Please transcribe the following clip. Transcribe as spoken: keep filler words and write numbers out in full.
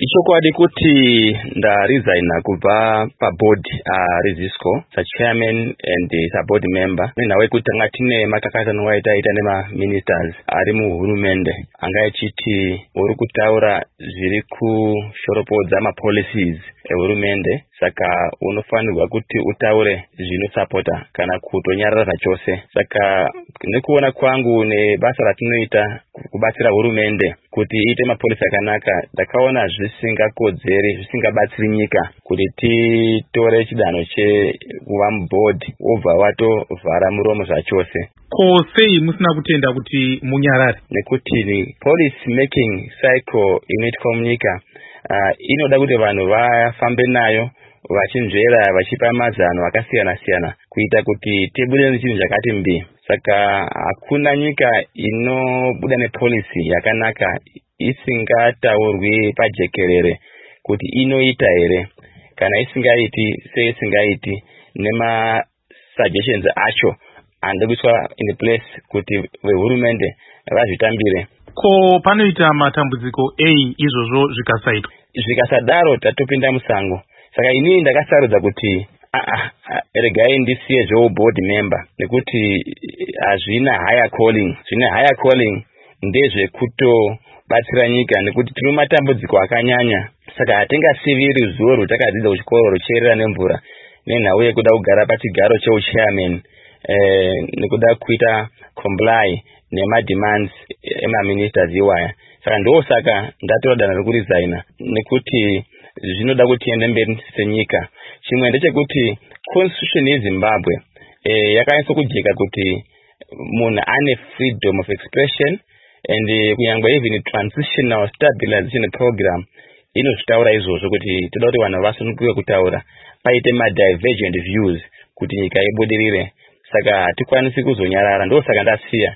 Ichokwadi kuti ndaresigna kubva paboard uh, rezisco sachairman and saboard member nenawe kuti tanga tine makakatano waita ita nema ministers ari muhurumende anga echiti uri kutaura zviri kushoropodza ma policies ehurumende saka unofanirwa kuti utaure zvinosapota kana kutonyarara zvachose. Saka nekuona kwangu nebasa ratinoita kubatsira hurumende kuti iite mapolisi akanaka ndakaona zvisingakodzeri zvisingabatsiri nyika kuti titore chidanho chekuva muboard wobva watovhara muromo zvachose. Ko sei musina kutenda kuti munyarare? Nekuti ni policy making cycle inoitwa munyika uh, inoda kuti vanhu vafambe nayo vachinzvera vachipa mazano akasiyana siyana kuita kuti tibude nechinhu chakati mbi. Saka hakuna nyika inobuda nepolicy yakanaka isingataurwi pajekerere kuti inoita here kana isingaiti sei isingaiti nema suggestions acho andekuiswa in place kuti vehurumende vazvitambire. Ko panoita matambudziko ei izvozvo zvikasaitwa? Zvikasadaro tatopinda musango. Saka inini ndakasarudza kuti ah ah regai ndisiye zvo board member nekuti hazvina higher calling. Zvine higher calling ndezve kutobatsira nyika nekuti tino matambudziko akanyanya. Saka hatingasiviri ruzivo rwatakadzidza kuchikoro rucherera nemvura nenhau yekuda kugara pachigaro cheuchairman eh, nekuda kuita comply nema demands ema ministers iwaya. Saka ndo saka ndatora danho rekuresigna nekuti zvinoda kuti tiende mberi senyika. Chimwe ndechekuti constitution yeZimbabwe eh, yakanyatso kujeka kuti munhu ane freedom of expression and uh, kunyangwe even transitional stabilization program inozvitaura izvozvo kuti toda kuti vanhu vasununguke kutaura paite ma divergent views kuti nyika ibudirire. Saka hatikwanisi kuzonyarara, ndo saka ndasiya.